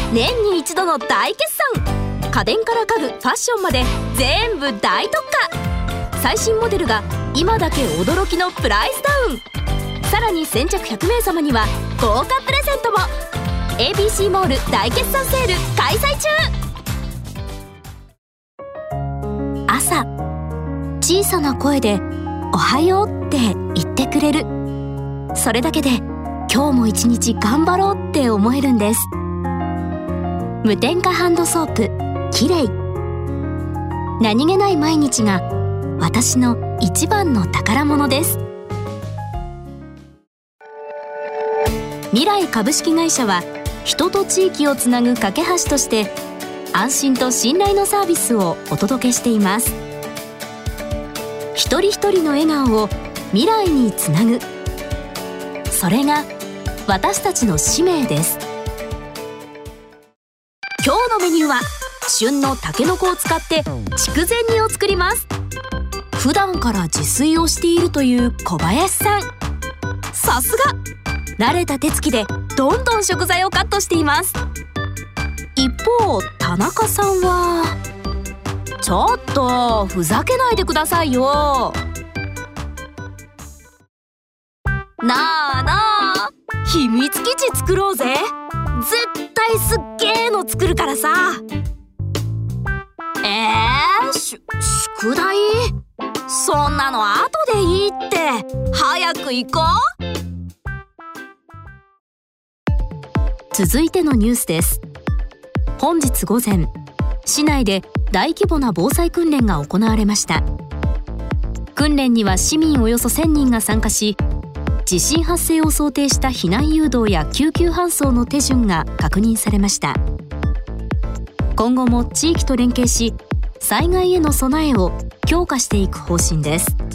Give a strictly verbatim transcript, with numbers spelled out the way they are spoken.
年に一度の大決算。家電から家具、ファッションまで全部大特価。最新モデルが今だけ驚きのプライスダウン。さらに先着ひゃくめいさまには豪華プレゼントも。 エービーシー モール大決算セール開催中。朝、小さな声でおはようって言ってくれる。それだけで今日も一日頑張ろうって思えるんです。無添加ハンドソープキレイ。何気ない毎日が私の一番の宝物です。未来株式会社は人と地域をつなぐ架け橋として安心と信頼のサービスをお届けしています。一人一人の笑顔を未来につなぐ、それが私たちの使命です。今日のメニューは旬のタケノコを使って筑前煮を作ります。普段から自炊をしているという小林さん、さすが慣れた手つきでどんどん食材をカットしています。一方田中さんは、ちょっとふざけないでくださいよ。なあなあ、秘密基地作ろうぜ。絶対すっげーの作るからさ。えー、し宿題？そんなの後でいいって。早く行こう。続いてのニュースです。本日午前、市内で大規模な防災訓練が行われました。訓練には市民およそせんにんが参加し、地震発生を想定した避難誘導や救急搬送の手順が確認されました。今後も地域と連携し、災害への備えを強化していく方針です。